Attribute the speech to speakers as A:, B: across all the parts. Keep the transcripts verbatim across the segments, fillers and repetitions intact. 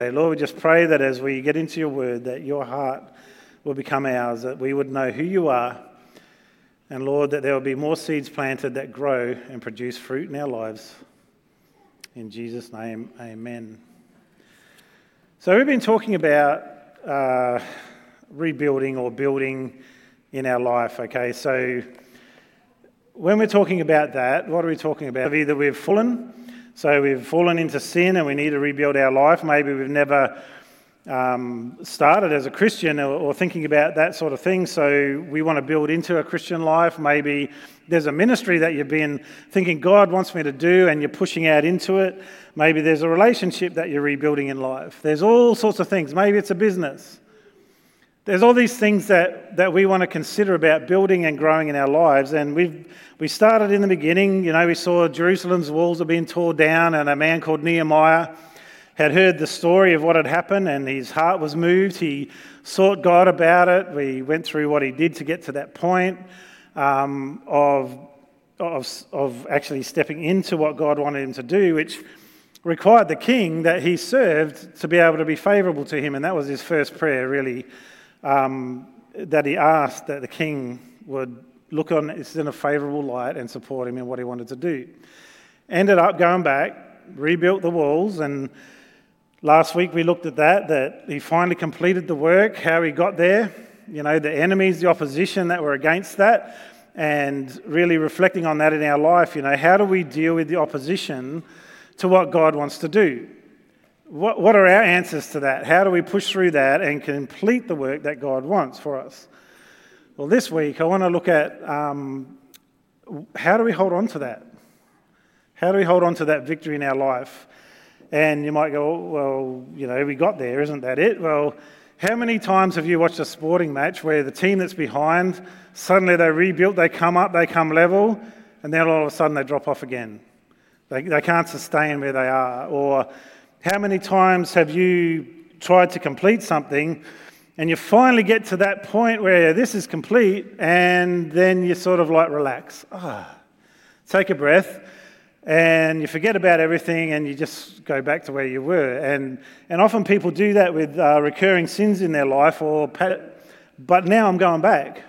A: Lord, we just pray that as we get into your word, that your heart will become ours, that we would know who you are, and Lord, that there will be more seeds planted that grow and produce fruit in our lives. In Jesus' name, amen. So we've been talking about uh, rebuilding or building in our life, okay? So when we're talking about that, what are we talking about? Either we've fallen, so we've fallen into sin and we need to rebuild our life. Maybe we've never um, started as a Christian or, or thinking about that sort of thing, so we want to build into a Christian life. Maybe there's a ministry that you've been thinking God wants me to do and you're pushing out into it. Maybe there's a relationship that you're rebuilding in life. There's all sorts of things. Maybe it's a business. There's all these things that, that we want to consider about building and growing in our lives. And we've we started in the beginning. You know, we saw Jerusalem's walls are being torn down, and a man called Nehemiah had heard the story of what had happened, and his heart was moved. He sought God about it. We went through what he did to get to that point um, of, of, of actually stepping into what God wanted him to do, which required the king that he served to be able to be favourable to him. And that was his first prayer, really, um, that he asked that the king would look on this in a favourable light and support him in what he wanted to do. Ended up going back, rebuilt the walls, and last week we looked at that, that he finally completed the work, how he got there, you know, the enemies, the opposition that were against that, and really reflecting on that in our life, you know, how do we deal with the opposition to what God wants to do? What, what are our answers to that? How do we push through that and complete the work that God wants for us? Well, this week I want to look at um, how do we hold on to that? How do we hold on to that victory in our life? And you might go, well, you know, we got there, isn't that it? Well, how many times have you watched a sporting match where the team that's behind, suddenly they rebuilt, they come up, they come level, and then all of a sudden they drop off again? They, they can't sustain where they are. Or how many times have you tried to complete something and you finally get to that point where this is complete, and then you sort of like relax, ah, take a breath, and you forget about everything and you just go back to where you were. And and often people do that with uh, recurring sins in their life, or but now I'm going back.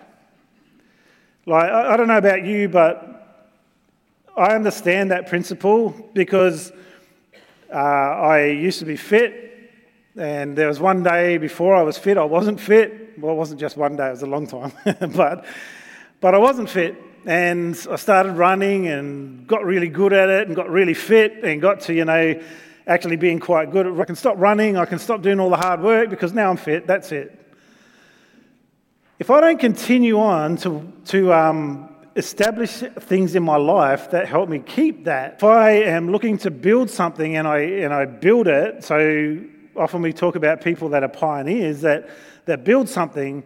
A: Like, I, I don't know about you, but I understand that principle because uh, I used to be fit, and there was one day before I was fit, I wasn't fit. Well, it wasn't just one day, it was a long time, but but I wasn't fit. And I started running and got really good at it and got really fit and got to, you know, actually being quite good. I can stop running, I can stop doing all the hard work because now I'm fit, that's it. If I don't continue on to, to um, establish things in my life that help me keep that, if I am looking to build something and I and I build it, so often we talk about people that are pioneers that, that build something,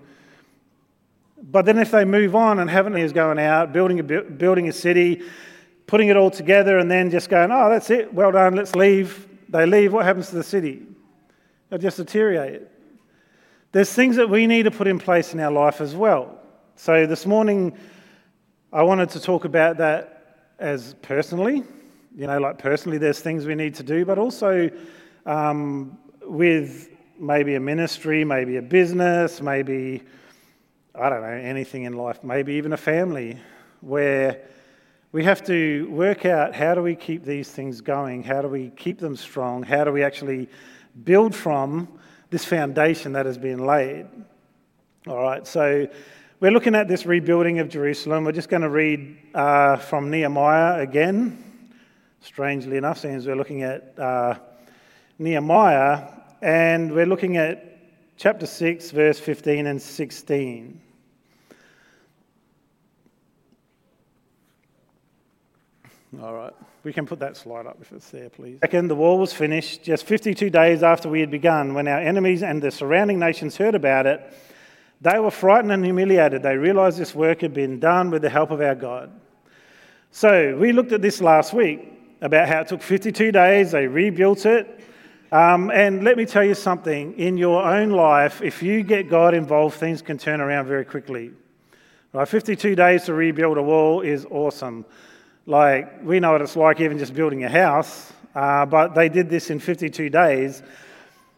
A: but then if they move on and haven't is going out, building a building a city, putting it all together, and then just going, oh, that's it, well done, let's leave. They leave, what happens to the city? They'll just deteriorate. There's things that we need to put in place in our life as well. So this morning, I wanted to talk about that as personally, you know, like personally there's things we need to do, but also um, with maybe a ministry, maybe a business, maybe, I don't know, anything in life, maybe even a family, where we have to work out how do we keep these things going, how do we keep them strong, how do we actually build from this foundation that has been laid. All right, so we're looking at this rebuilding of Jerusalem. We're just going to read uh, from Nehemiah again, strangely enough, since we're looking at uh, Nehemiah, and we're looking at chapter six, verse fifteen and sixteen. All right, we can put that slide up if it's there, please. Second, the wall was finished just fifty-two days after we had begun. When our enemies and the surrounding nations heard about it, they were frightened and humiliated. They realised this work had been done with the help of our God. So we looked at this last week about how it took fifty-two days, they rebuilt it. Um, and let me tell you something, in your own life, if you get God involved, things can turn around very quickly. Right, fifty-two days to rebuild a wall is awesome. Like, we know what it's like even just building a house, uh, but they did this in fifty-two days.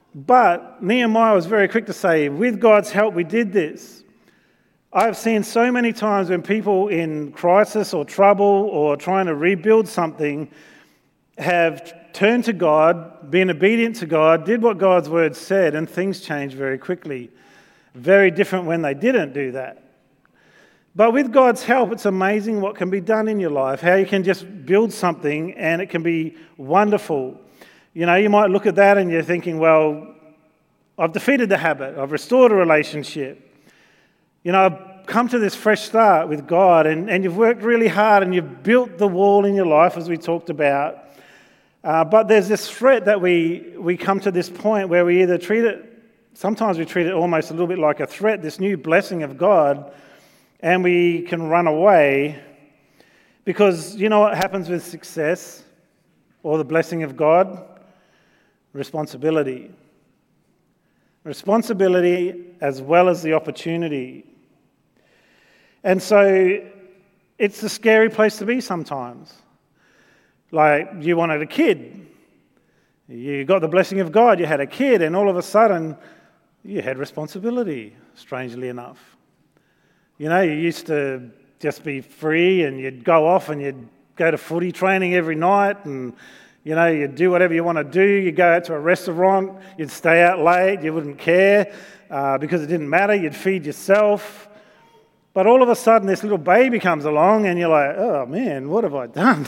A: But Nehemiah was very quick to say, with God's help, we did this. I've seen so many times when people in crisis or trouble or trying to rebuild something have turned to God, been obedient to God, did what God's word said, and things change very quickly. Very different when they didn't do that. But with God's help, it's amazing what can be done in your life, how you can just build something and it can be wonderful. You know, you might look at that and you're thinking, well, I've defeated the habit, I've restored a relationship. You know, I've come to this fresh start with God, and, and you've worked really hard and you've built the wall in your life, as we talked about. Uh, but there's this threat that we, we come to this point where we either treat it, sometimes we treat it almost a little bit like a threat, this new blessing of God, and we can run away because you know what happens with success or the blessing of God? Responsibility. Responsibility as well as the opportunity. And so it's a scary place to be sometimes. Like you wanted a kid. You got the blessing of God, you had a kid, and all of a sudden you had responsibility, strangely enough. You know, you used to just be free and you'd go off and you'd go to footy training every night and, you know, you'd do whatever you want to do. You'd go out to a restaurant, you'd stay out late, you wouldn't care uh, because it didn't matter. You'd feed yourself. But all of a sudden this little baby comes along and you're like, oh man, what have I done?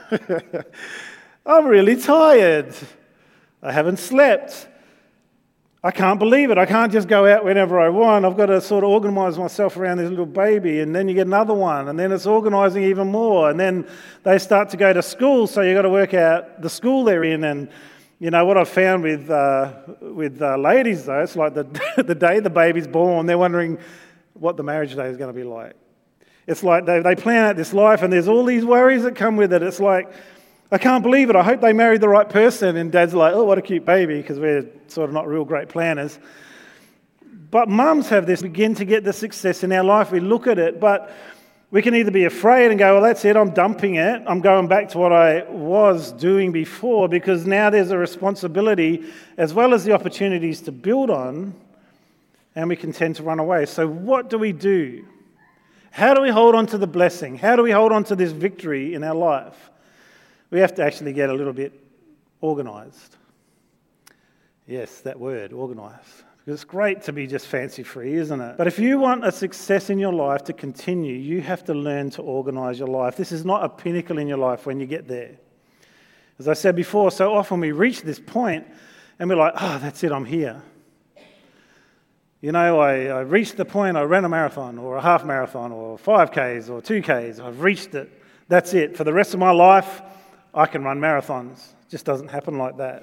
A: I'm really tired. I haven't slept. I can't believe it. I can't just go out whenever I want. I've got to sort of organise myself around this little baby, and then you get another one, and then it's organising even more, and then they start to go to school, so you've got to work out the school they're in. And you know what I've found with uh, with uh, ladies though, it's like the the day the baby's born, they're wondering what the marriage day is going to be like. It's like they they plan out this life, and there's all these worries that come with it. It's like, I can't believe it. I hope they married the right person. And Dad's like, oh, what a cute baby, because we're sort of not real great planners. But mums have this, begin to get the success in our life. We look at it, but we can either be afraid and go, well, that's it, I'm dumping it. I'm going back to what I was doing before, because now there's a responsibility as well as the opportunities to build on, and we can tend to run away. So what do we do? How do we hold on to the blessing? How do we hold on to this victory in our life? We have to actually get a little bit organised. Yes, that word, organised. Because it's great to be just fancy-free, isn't it? But if you want a success in your life to continue, you have to learn to organise your life. This is not a pinnacle in your life when you get there. As I said before, so often we reach this point and we're like, oh, that's it, I'm here. You know, I, I reached the point, I ran a marathon or a half marathon or five Ks or two Ks. I've reached it. That's it. For the rest of my life, I can run marathons. It just doesn't happen like that.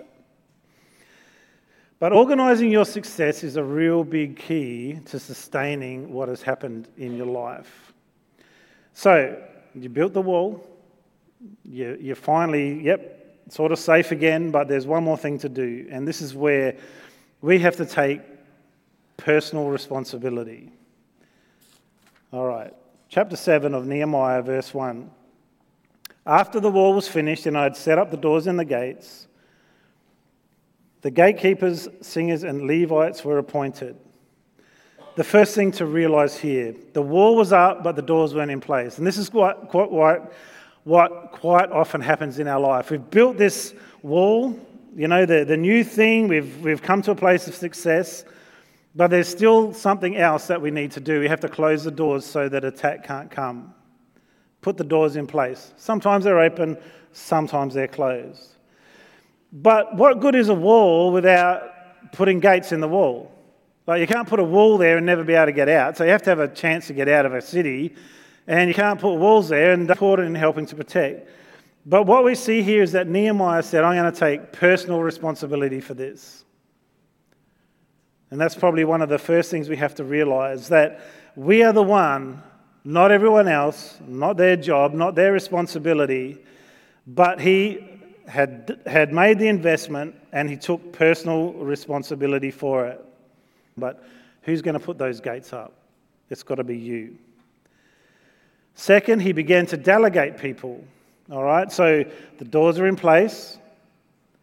A: But organising your success is a real big key to sustaining what has happened in your life. So, you built the wall. You, you're finally, yep, sort of safe again, but there's one more thing to do. And this is where we have to take personal responsibility. All right, chapter seven of Nehemiah, verse one. After the wall was finished and I had set up the doors and the gates, the gatekeepers, singers, and Levites were appointed. The first thing to realise here, the wall was up, but the doors weren't in place. And this is quite, quite, what, what quite often happens in our life. We've built this wall, you know, the, the new thing, we've, we've come to a place of success, but there's still something else that we need to do. We have to close the doors so that attack can't come. Put the doors in place. Sometimes they're open, sometimes they're closed. But what good is a wall without putting gates in the wall? Like, you can't put a wall there and never be able to get out. So you have to have a chance to get out of a city, and you can't put walls there, and that's important in helping to protect. But what we see here is that Nehemiah said, I'm going to take personal responsibility for this. And that's probably one of the first things we have to realise, that we are the one, not everyone else, not their job, not their responsibility, but he had, had made the investment and he took personal responsibility for it. But who's going to put those gates up? It's got to be you. Second, he began to delegate people. All right, so the doors are in place.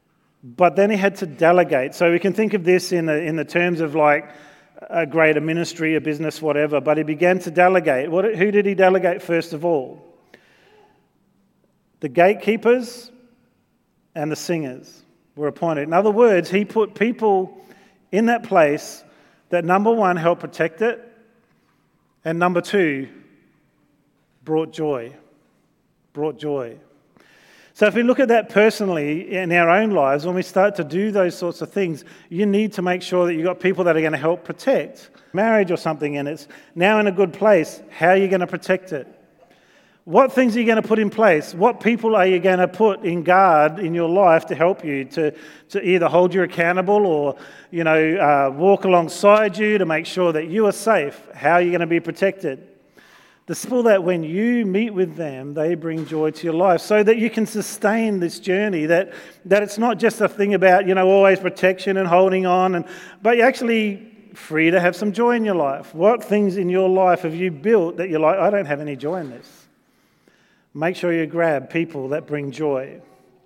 A: But then he had to delegate. So we can think of this in the, in the terms of like a greater ministry, a business, whatever. But he began to delegate. What, who did he delegate first of all? The gatekeepers and the singers were appointed. In other words, he put people in that place that, number one, helped protect it, and number two, brought joy. Brought joy. So if we look at that personally in our own lives, when we start to do those sorts of things, you need to make sure that you've got people that are going to help protect marriage or something, and it's now in a good place. How are you going to protect it? What things are you going to put in place? What people are you going to put in guard in your life to help you, to, to either hold you accountable or, you know, uh, walk alongside you to make sure that you are safe? How are you going to be protected? The people that when you meet with them, they bring joy to your life so that you can sustain this journey, that, that it's not just a thing about, you know, always protection and holding on, and but you're actually free to have some joy in your life. What things in your life have you built that you're like, I don't have any joy in this? Make sure you grab people that bring joy.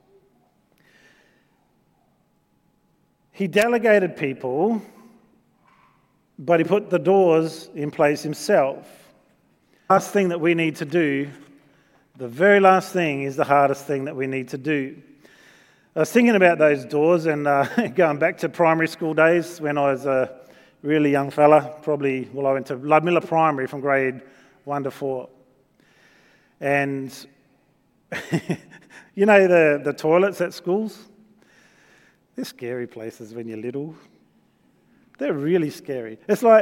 A: He delegated people, but he put the doors in place himself. Last thing that we need to do, the very last thing is the hardest thing that we need to do. I was thinking about those doors and uh, going back to primary school days when I was a really young fella, probably, well, I went to Ludmilla Primary from grade one to four. And you know the, the toilets at schools? They're scary places when you're little. They're really scary. It's like,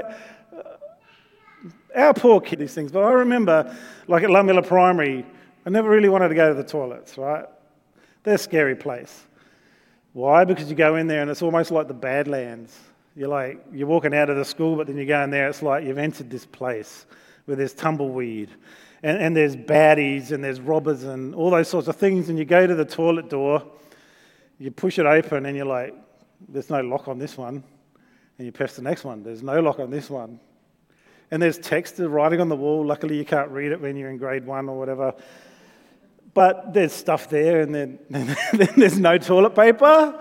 A: our poor kid, these things, but I remember, like at Ludmilla Primary, I never really wanted to go to the toilets, right? They're a scary place. Why? Because you go in there and it's almost like the Badlands. You're like, you're walking out of the school, but then you go in there, it's like you've entered this place where there's tumbleweed, and, and there's baddies, and there's robbers, and all those sorts of things, and you go to the toilet door, you push it open, and you're like, there's no lock on this one, and you press the next one, there's no lock on this one. And there's text writing on the wall. Luckily, you can't read it when you're in grade one or whatever. But there's stuff there, and then, and then there's no toilet paper.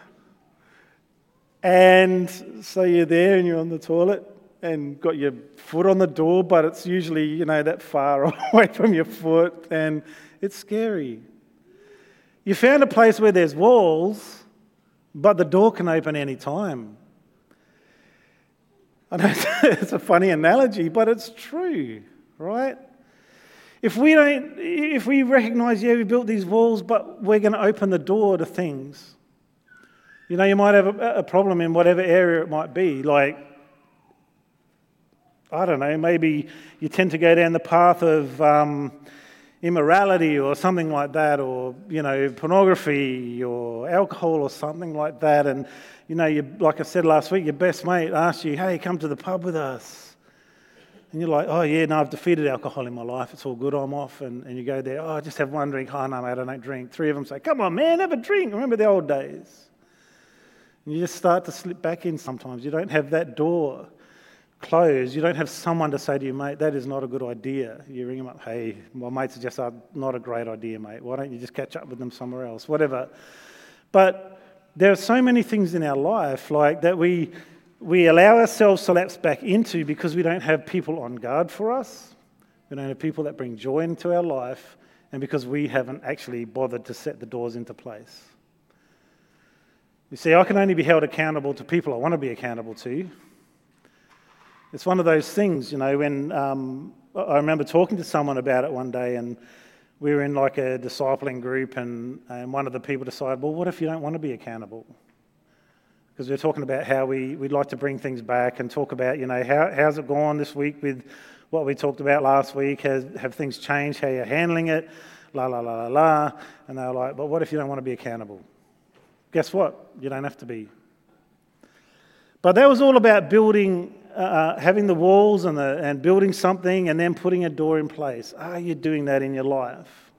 A: And so you're there, and you're on the toilet, and got your foot on the door, but it's usually, you know, that far away from your foot, and it's scary. You found a place where there's walls, but the door can open any time. I know it's a funny analogy, but it's true, right? If we don't, if we recognise, yeah, we built these walls, but we're going to open the door to things. You know, you might have a, a problem in whatever area it might be. Like, I don't know, maybe you tend to go down the path of um, immorality or something like that, or, you know, pornography or alcohol or something like that, and you know, you, like I said last week, your best mate asks you, hey, come to the pub with us. And you're like, oh, yeah, no, I've defeated alcohol in my life. It's all good, I'm off. And, and you go there, oh, just have one drink. Oh, no, mate, I don't drink. Three of them say, come on, man, have a drink. Remember the old days. And you just start to slip back in sometimes. You don't have that door closed. You don't have someone to say to you, mate, that is not a good idea. You ring them up, hey, my mates are just not a great idea, mate. Why don't you just catch up with them somewhere else? Whatever. But there are so many things in our life like that we we allow ourselves to lapse back into because we don't have people on guard for us. We don't have people that bring joy into our life, and because we haven't actually bothered to set the doors into place. You see, I can only be held accountable to people I want to be accountable to. It's one of those things, you know, when um, I remember talking to someone about it one day, and we were in like a discipling group, and, and one of the people decided, well, what if you don't want to be accountable? Because we we're talking about how we, we'd like to bring things back and talk about, you know, how, how's it gone this week with what we talked about last week? Has, have things changed? How you're handling it? La, la, la, la, la. And they were like, but what if you don't want to be accountable? Guess what? You don't have to be. But that was all about building, uh, having the walls and, the, and building something and then putting a door in place. Are you doing that in your life?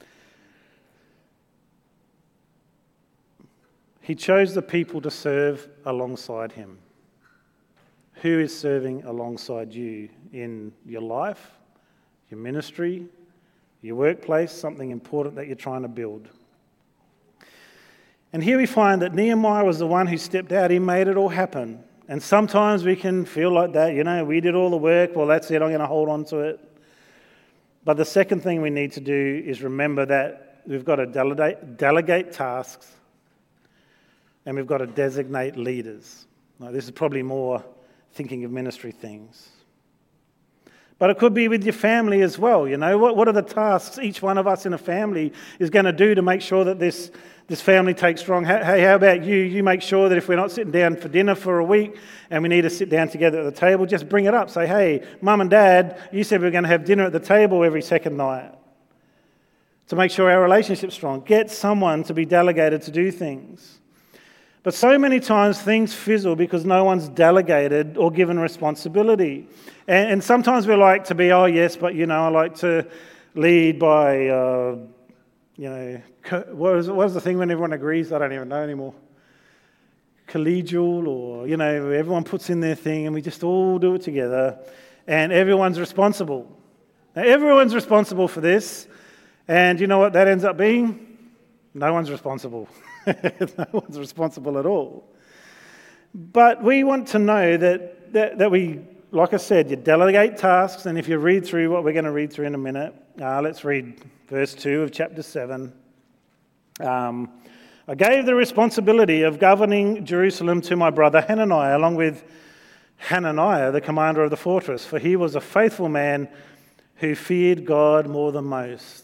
A: He chose the people to serve alongside him. Who is serving alongside you in your life, your ministry, your workplace, something important that you're trying to build? And here we find that Nehemiah was the one who stepped out. He made it all happen. And sometimes we can feel like that, you know, we did all the work, well, that's it, I'm going to hold on to it. But the second thing we need to do is remember that we've got to delegate, delegate tasks and we've got to designate leaders. Now, this is probably more thinking of ministry things. But it could be with your family as well, you know. What, what are the tasks each one of us in a family is going to do to make sure that this, this family takes strong? Hey, how about you? You make sure that if we're not sitting down for dinner for a week and we need to sit down together at the table, just bring it up. Say, hey, Mum and Dad, you said we we're going to have dinner at the table every second night to make sure our relationship's strong. Get someone to be delegated to do things. But so many times things fizzle because no one's delegated or given responsibility. And, and sometimes we like to be, oh yes, but you know, I like to lead by, uh, you know, co- what is, what is the thing when everyone agrees? I don't even know anymore. Collegial, or, you know, everyone puts in their thing and we just all do it together and everyone's responsible. Now, everyone's responsible for this, and you know what that ends up being? No one's responsible. No one's responsible at all. But we want to know that, that, that we, like I said, you delegate tasks, and if you read through what we're going to read through in a minute, uh, let's read verse two of chapter seven. Um, I gave the responsibility of governing Jerusalem to my brother Hananiah, along with Hananiah, the commander of the fortress, for he was a faithful man who feared God more than most.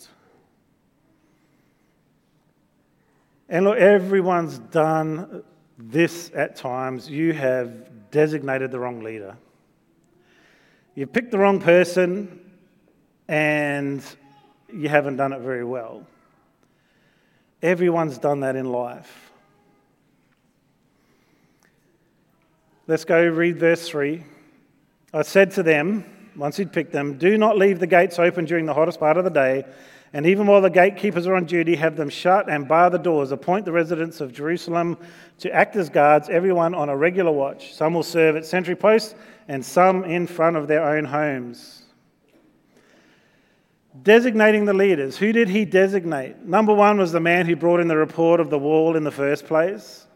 A: And look, everyone's done this at times. You have designated the wrong leader. You've picked the wrong person and you haven't done it very well. Everyone's done that in life. Let's go read verse three. I said to them, once he'd picked them, do not leave the gates open during the hottest part of the day, and even while the gatekeepers are on duty, have them shut and bar the doors. Appoint the residents of Jerusalem to act as guards, everyone on a regular watch. Some will serve at sentry posts and some in front of their own homes. Designating the leaders. Who did he designate? Number one was the man who brought in the report of the wall in the first place.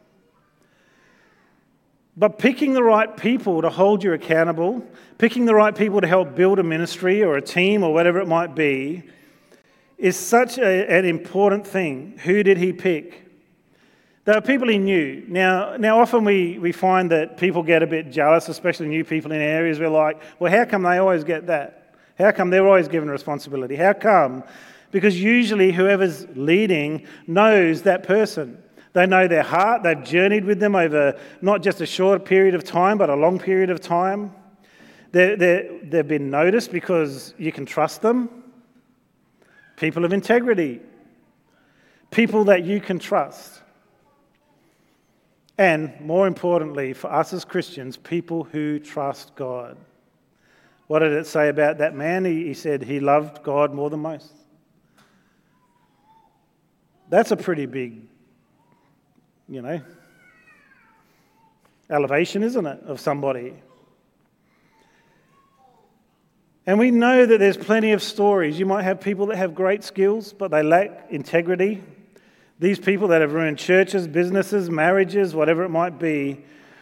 A: But picking the right people to hold you accountable, picking the right people to help build a ministry or a team or whatever it might be, is such a, an important thing. Who did he pick? They were people he knew. Now, now often we, we find that people get a bit jealous, especially new people in areas. We're like, well, how come they always get that? How come they're always given responsibility? How come? Because usually whoever's leading knows that person. They know their heart. They've journeyed with them over not just a short period of time, but a long period of time. They're, they're, they've been noticed because you can trust them. People of integrity. People that you can trust. And more importantly, for us as Christians, people who trust God. What did it say about that man? He, he said he loved God more than most. That's a pretty big, you know, elevation, isn't it, of somebody? And we know that there's plenty of stories. You might have people that have great skills, but they lack integrity. These people that have ruined churches, businesses, marriages, whatever it might be.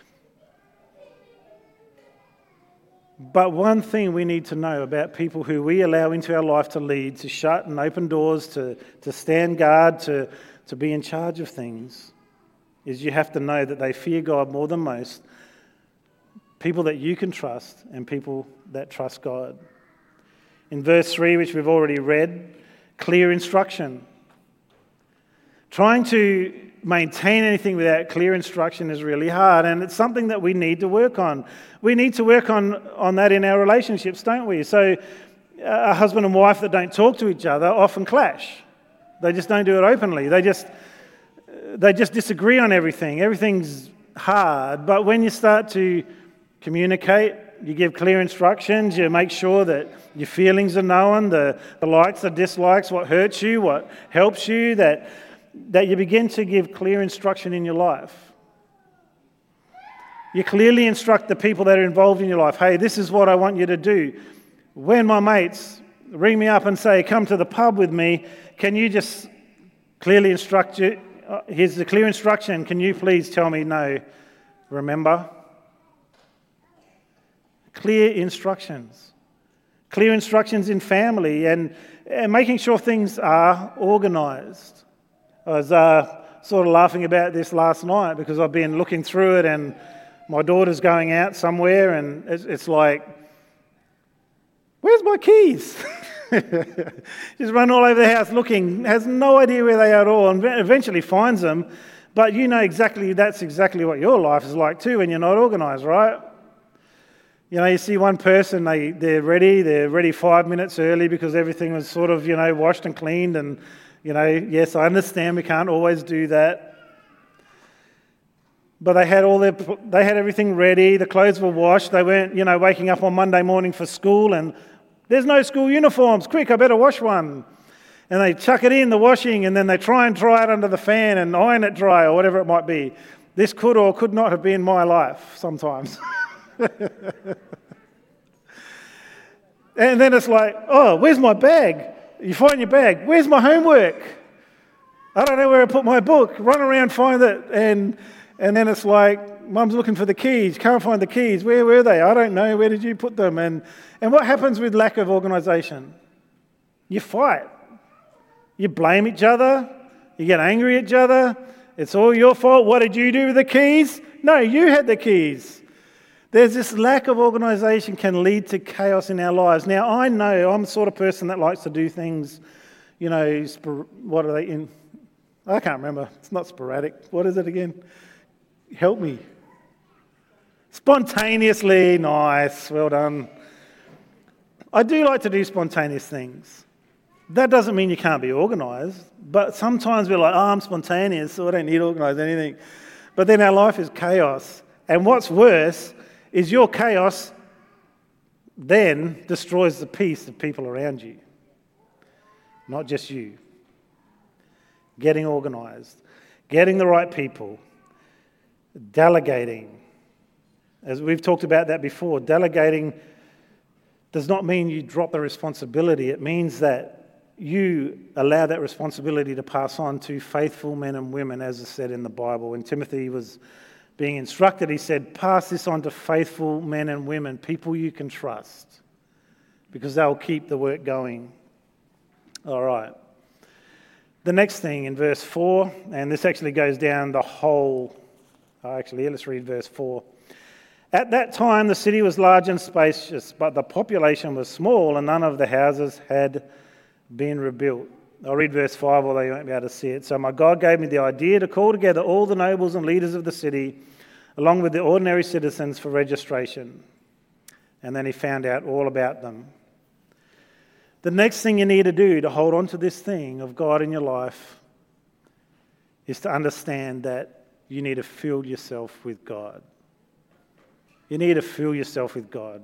A: But one thing we need to know about people who we allow into our life to lead, to shut and open doors, to, to stand guard, to, to be in charge of things, is you have to know that they fear God more than most. People that you can trust and people that trust God. In verse three, which we've already read, clear instruction. Trying to maintain anything without clear instruction is really hard, and it's something that we need to work on. We need to work on, on that in our relationships, don't we? So a husband and wife that don't talk to each other often clash. They just don't do it openly. They just they just disagree on everything. Everything's hard, but when you start to communicate, you give clear instructions, you make sure that your feelings are known, the, the likes, the dislikes, what hurts you, what helps you, that, that you begin to give clear instruction in your life. You clearly instruct the people that are involved in your life, hey, this is what I want you to do. When my mates ring me up and say, come to the pub with me, can you just clearly instruct you, uh, here's the clear instruction. Can you please tell me no? Remember? Clear instructions. Clear instructions in family and, and making sure things are organised. I was uh, sort of laughing about this last night because I've been looking through it and my daughter's going out somewhere and it's, it's like, where's my keys? Just run all over the house looking, has no idea where they are at all, and eventually finds them. But you know exactly, that's exactly what your life is like too when you're not organised, right? You know, you see one person, they, they're ready, they're ready five minutes early because everything was sort of, you know, washed and cleaned. And, you know, yes, I understand we can't always do that. But they had all their, they had everything ready, the clothes were washed, they weren't, you know, waking up on Monday morning for school and there's no school uniforms, quick, I better wash one. And they chuck it in the washing and then they try and dry it under the fan and iron it dry or whatever it might be. This could or could not have been my life sometimes. And then it's like, oh, where's my bag? You find your bag. Where's my homework? I don't know where I put my book. Run around, find it. And and then it's like, Mum's looking for the keys. Can't find the keys. Where were they? I don't know. Where did you put them? And and what happens with lack of organisation? You fight. You blame each other. You get angry at each other. It's all your fault. What did you do with the keys? No, you had the keys. There's this lack of organisation can lead to chaos in our lives. Now, I know I'm the sort of person that likes to do things, you know, spor- what are they in? I can't remember. It's not sporadic. What is it again? Help me. Spontaneously. Nice. Well done. I do like to do spontaneous things. That doesn't mean you can't be organised, but sometimes we're like, oh, I'm spontaneous, so I don't need to organise anything. But then our life is chaos. And what's worse is your chaos then destroys the peace of people around you, not just you. Getting organised, getting the right people, delegating. As we've talked about that before, delegating does not mean you drop the responsibility. It means that you allow that responsibility to pass on to faithful men and women, as is said in the Bible. When Timothy was being instructed, he said, pass this on to faithful men and women, people you can trust, because they'll keep the work going. All right. The next thing in verse four, and this actually goes down the whole, oh, actually, let's read verse four. At that time, the city was large and spacious, but the population was small, and none of the houses had been rebuilt. I'll read verse five, although you won't be able to see it. So my God gave me the idea to call together all the nobles and leaders of the city, along with the ordinary citizens, for registration. And then he found out all about them. The next thing you need to do to hold on to this thing of God in your life is to understand that you need to fill yourself with God. You need to fill yourself with God.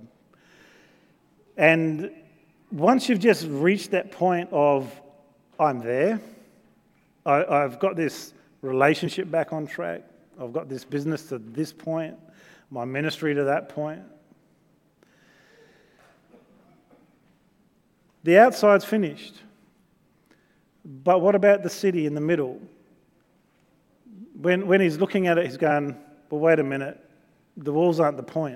A: And once you've just reached that point of, I'm there, I, I've got this relationship back on track, I've got this business to this point, my ministry to that point. The outside's finished. But what about the city in the middle? When, when he's looking at it, he's going, well, wait a minute, the walls aren't the point.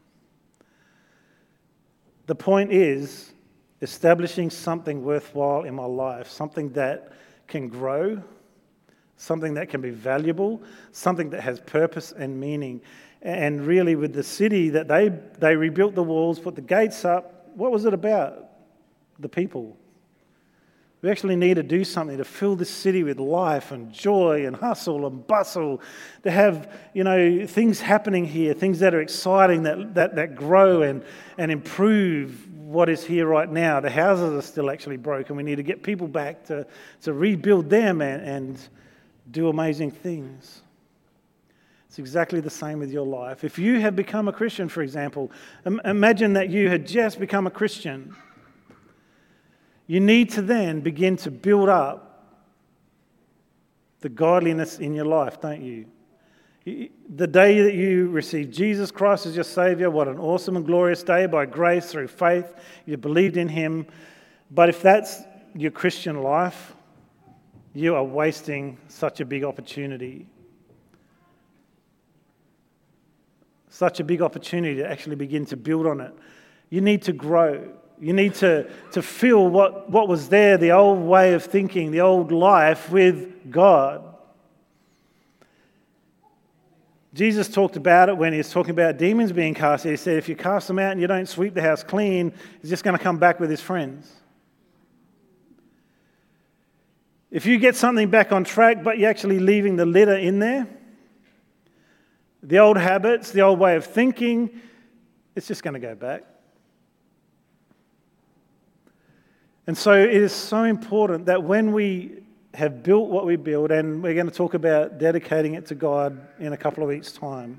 A: The point is establishing something worthwhile in my life, something that can grow, something that can be valuable, something that has purpose and meaning. And really with the city that they, they rebuilt the walls, put the gates up, what was it about? The people. We actually need to do something to fill this city with life and joy and hustle and bustle, to have, you know, things happening here, things that are exciting, that that, that grow and, and improve what is here right now. The houses are still actually broken. We need to get people back to, to rebuild them and, and do amazing things. It's exactly the same with your life. If you have become a Christian, for example, imagine that you had just become a Christian. You need to then begin to build up the godliness in your life, don't you? The day that you receive Jesus Christ as your Saviour, what an awesome and glorious day, by grace through faith. You believed in Him. But if that's your Christian life, you are wasting such a big opportunity. Such a big opportunity to actually begin to build on it. You need to grow. You need to, to fill what, what was there, the old way of thinking, the old life, with God. Jesus talked about it when he was talking about demons being cast. He said, if you cast them out and you don't sweep the house clean, he's just going to come back with his friends. If you get something back on track, but you're actually leaving the litter in there, the old habits, the old way of thinking, it's just going to go back. And so it is so important that when we have built what we build, and we're going to talk about dedicating it to God in a couple of weeks' time,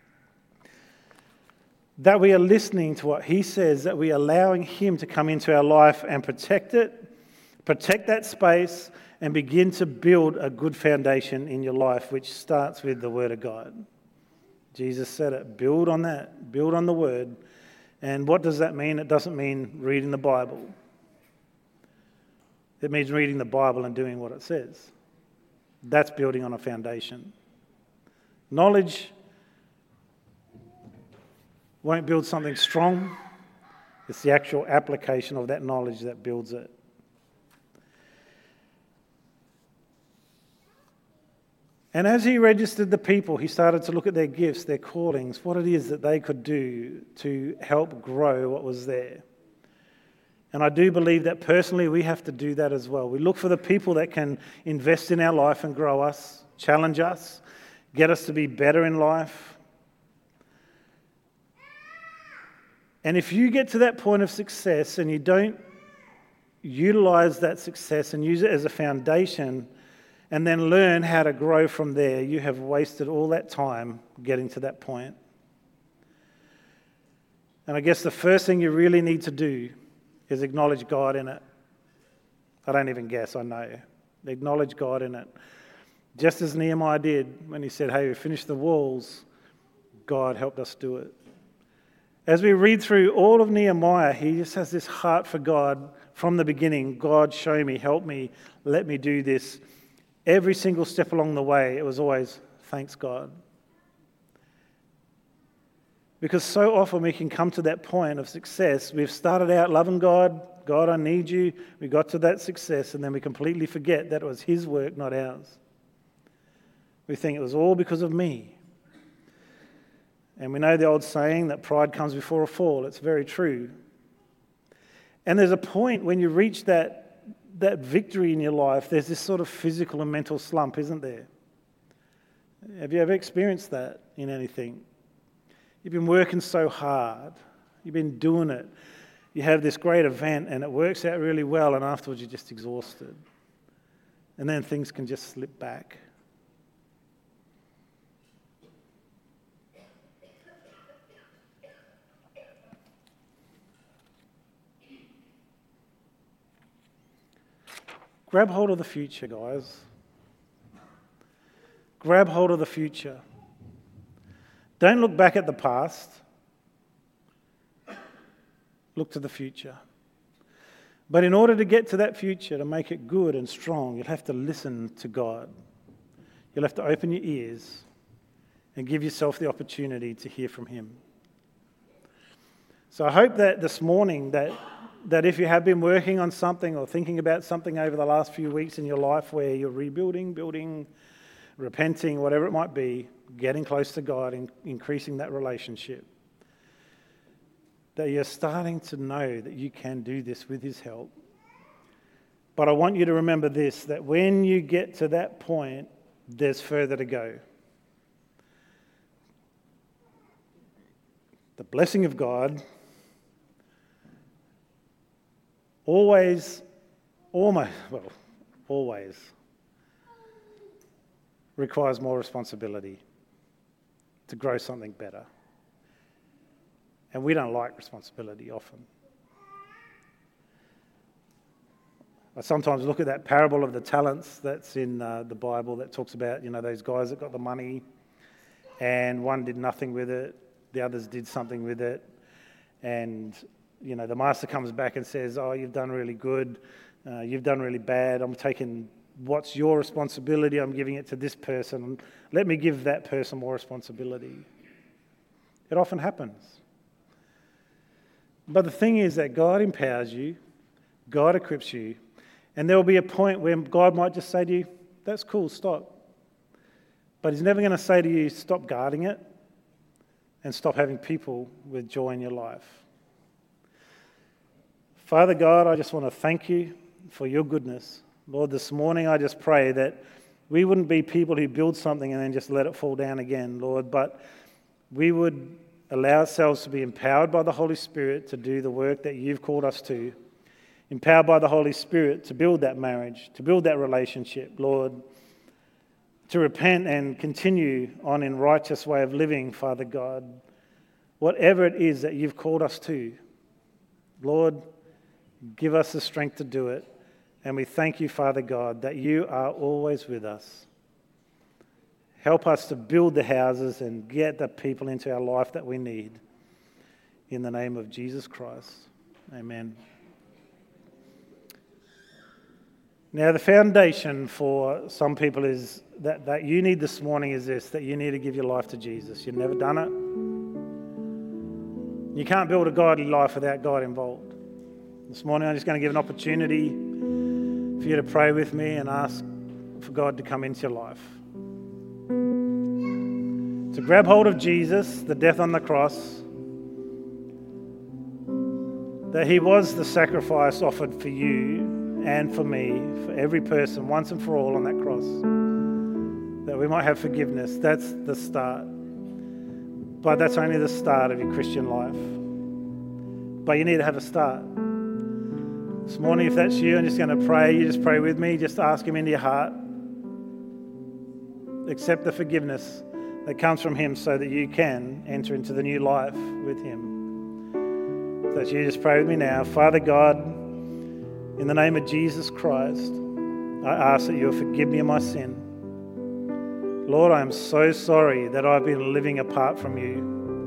A: that we are listening to what he says, that we are allowing him to come into our life and protect it, protect that space, and begin to build a good foundation in your life, which starts with the Word of God. Jesus said it, build on that, build on the Word. And what does that mean? It doesn't mean reading the Bible. It means reading the Bible and doing what it says. That's building on a foundation. Knowledge won't build something strong. It's the actual application of that knowledge that builds it. And as he registered the people, he started to look at their gifts, their callings, what it is that they could do to help grow what was there. And I do believe that personally we have to do that as well. We look for the people that can invest in our life and grow us, challenge us, get us to be better in life. And if you get to that point of success and you don't utilize that success and use it as a foundation and then learn how to grow from there, you have wasted all that time getting to that point. And I guess the first thing you really need to do is acknowledge God in it. I don't even guess, I know. Acknowledge God in it. Just as Nehemiah did when he said, hey, we finished the walls, God helped us do it. As we read through all of Nehemiah, he just has this heart for God from the beginning. God, show me, help me, let me do this. Every single step along the way, it was always, thanks God. Because so often we can come to that point of success. We've started out loving God. God, I need you. We got to that success, and then we completely forget that it was his work, not ours. We think it was all because of me. And we know the old saying that pride comes before a fall. It's very true. And there's a point when you reach that that victory in your life, there's this sort of physical and mental slump, isn't there? Have you ever experienced that in anything? You've been working so hard. You've been doing it. You have this great event and it works out really well, and afterwards you're just exhausted. And then things can just slip back. Grab hold of the future, guys. Grab hold of the future. Don't look back at the past. Look to the future. But in order to get to that future, to make it good and strong, you'll have to listen to God. You'll have to open your ears and give yourself the opportunity to hear from him. So I hope that this morning that that if you have been working on something or thinking about something over the last few weeks in your life where you're rebuilding, building, repenting, whatever it might be, getting close to God and increasing that relationship, that you're starting to know that you can do this with his help. But I want you to remember this, that when you get to that point, there's further to go. The blessing of God always, almost, well, always requires more responsibility to grow something better. And we don't like responsibility often. I sometimes look at that parable of the talents that's in uh, the Bible that talks about, you know, those guys that got the money and one did nothing with it, the others did something with it, and you know, the master comes back and says, oh, you've done really good, uh, you've done really bad, I'm taking what's your responsibility? I'm giving it to this person. Let me give that person more responsibility. It often happens. But the thing is that God empowers you, God equips you, and there will be a point where God might just say to you, that's cool, stop. But he's never going to say to you, stop guarding it and stop having people with joy in your life. Father God, I just want to thank you for your goodness. Lord, this morning I just pray that we wouldn't be people who build something and then just let it fall down again, Lord, but we would allow ourselves to be empowered by the Holy Spirit to do the work that you've called us to, empowered by the Holy Spirit to build that marriage, to build that relationship, Lord, to repent and continue on in righteous way of living, Father God, whatever it is that you've called us to. Lord, give us the strength to do it. And we thank you, Father God, that you are always with us. Help us to build the houses and get the people into our life that we need. In the name of Jesus Christ. Amen. Now, the foundation for some people is that, that you need this morning is this, that you need to give your life to Jesus. You've never done it. You can't build a godly life without God involved. This morning I'm just going to give an opportunity for you to pray with me and ask for God to come into your life. To grab hold of Jesus, the death on the cross, that he was the sacrifice offered for you and for me, for every person, once and for all on that cross, that we might have forgiveness. That's the start. But that's only the start of your Christian life. But you need to have a start. This morning, if that's you, I'm just going to pray. You just pray with me. Just ask him into your heart. Accept the forgiveness that comes from him so that you can enter into the new life with him. If that's you, just pray with me now. Father God, in the name of Jesus Christ, I ask that you'll forgive me of my sin. Lord, I am so sorry that I've been living apart from you.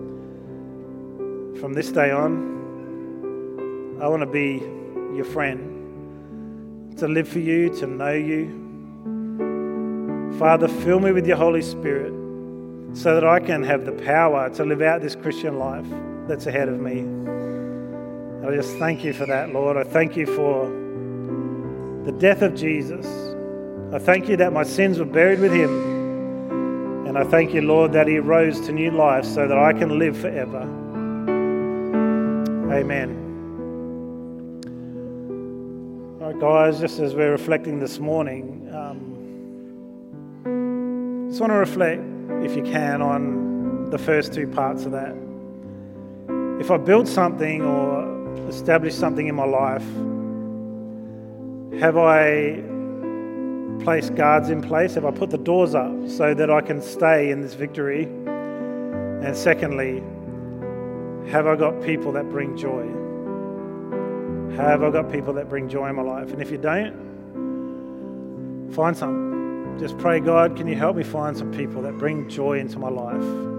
A: From this day on, I want to be your friend, to live for you, to know you. Father, fill me with your Holy Spirit so that I can have the power to live out this Christian life that's ahead of me. And I just thank you for that, Lord. I thank you for the death of Jesus. I thank you that my sins were buried with him. And I thank you, Lord, that he rose to new life so that I can live forever. Amen. All right, guys, just as we're reflecting this morning, um, just want to reflect, if you can, on the first two parts of that. If I build something or establish something in my life, have I placed guards in place? Have I put the doors up so that I can stay in this victory? And secondly, have I got people that bring joy? Have I got people that bring joy in my life? And if you don't, find some. Just pray, God, can you help me find some people that bring joy into my life?